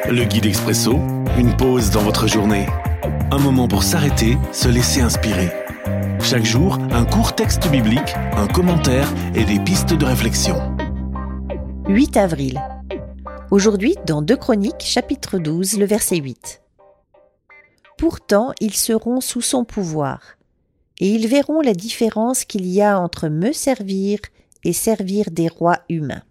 Le guide expresso, une pause dans votre journée. Un moment pour s'arrêter, se laisser inspirer. Chaque jour, un court texte biblique, un commentaire et des pistes de réflexion. 8 avril. Aujourd'hui, dans 2 Chroniques, chapitre 12, le verset 8. Pourtant, ils seront sous son pouvoir, et ils verront la différence qu'il y a entre me servir et servir des rois humains.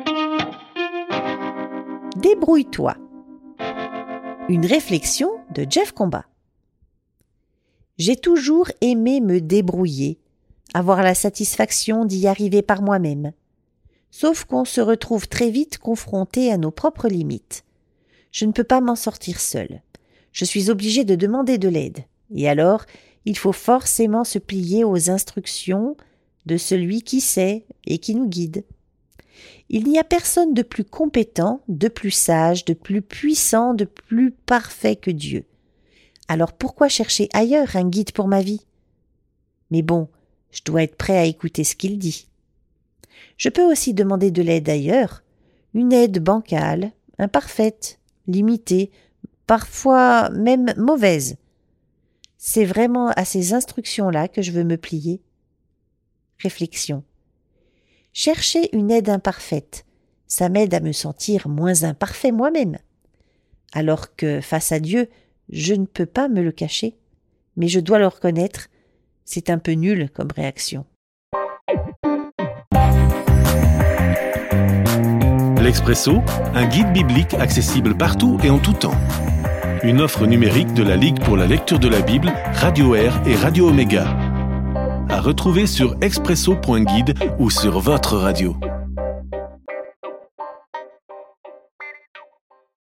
Débrouille-toi. Une réflexion de Jeff Combat. J'ai toujours aimé me débrouiller, avoir la satisfaction d'y arriver par moi-même. Sauf qu'on se retrouve très vite confronté à nos propres limites. Je ne peux pas m'en sortir seule. Je suis obligée de demander de l'aide. Et alors, il faut forcément se plier aux instructions de celui qui sait et qui nous guide. Il n'y a personne de plus compétent, de plus sage, de plus puissant, de plus parfait que Dieu. Alors pourquoi chercher ailleurs un guide pour ma vie ? Mais bon, je dois être prêt à écouter ce qu'il dit. Je peux aussi demander de l'aide ailleurs, une aide bancale, imparfaite, limitée, parfois même mauvaise. C'est vraiment à ces instructions-là que je veux me plier. Réflexion. Chercher une aide imparfaite, ça m'aide à me sentir moins imparfait moi-même. Alors que, face à Dieu, je ne peux pas me le cacher, mais je dois le reconnaître, c'est un peu nul comme réaction. L'Expresso, un guide biblique accessible partout et en tout temps. Une offre numérique de la Ligue pour la lecture de la Bible, Radio Air et Radio Omega. À retrouver sur expresso.guide ou sur votre radio.